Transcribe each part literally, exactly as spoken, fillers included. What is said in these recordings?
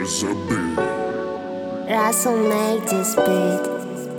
is a beat. Russell make this beat.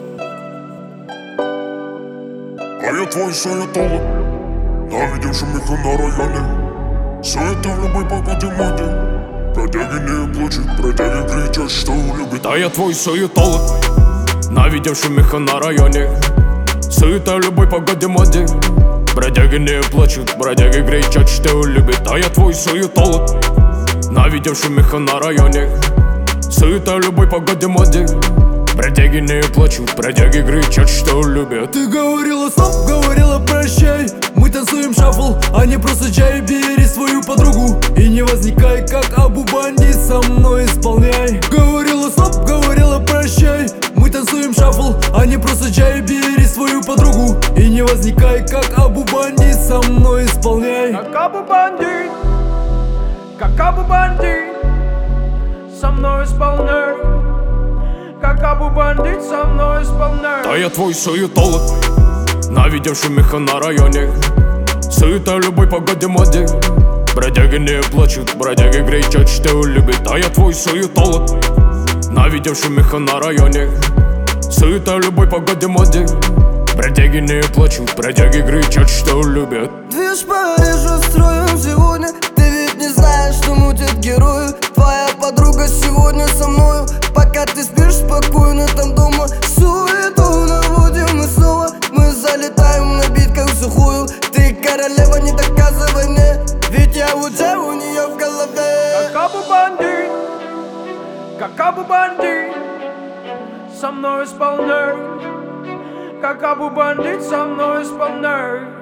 А я твой суетолог, навидевший меха на районе. Суета в любой погоде моде. Бродяги не плачут, бродяги кричат, что любят. А я твой суетолог, навидевший меха на районе. Суета в любой погоде моде. Бродяги не плачут, бродяги кричат, что любят. А я твой суетолог, навидевший меха на районе. Суета в любой погоде моде. Бродяги не плачут, бродяги кричат, что любят. Ты говорила стоп, говорила прощай. Мы танцуем шафл, а не просто чай. Бери свою подругу и не возникай, как Абу Банди, со мной исполняй. Говорила стоп, говорила прощай. Мы танцуем шафл, а не просто чай. Бери свою подругу и не возникай, как Абу Банди, со мной исполняй. Как Абу Банди, как Абу Банди, со мной исполняй. Как Абу Бандит, со мной исполняй. А я твой суетолог, навидевший меха на районе. Суета в любой погоде моде. Бродяги не плачут, бродяги кричат, что любят. А я твой суетолог, навидевший меха на районе. Суета в любой погоде моде. Бродяги не плачут, бродяги кричат, что любят. Движ Парижа строим сегодня. Ты ведь не знаешь, что мутят герои. Твоя подруга сегодня со мною. Пока ты спишь спокойно там дома. Суету наводим и снова мы залетаем на бит как в сухую. Ты королева, не доказывай мне, ведь я уже у нее в голове. Как Абу Банди, как Абу Банди, со мной исполняй. Как Абу Бандит, со мной исполняй.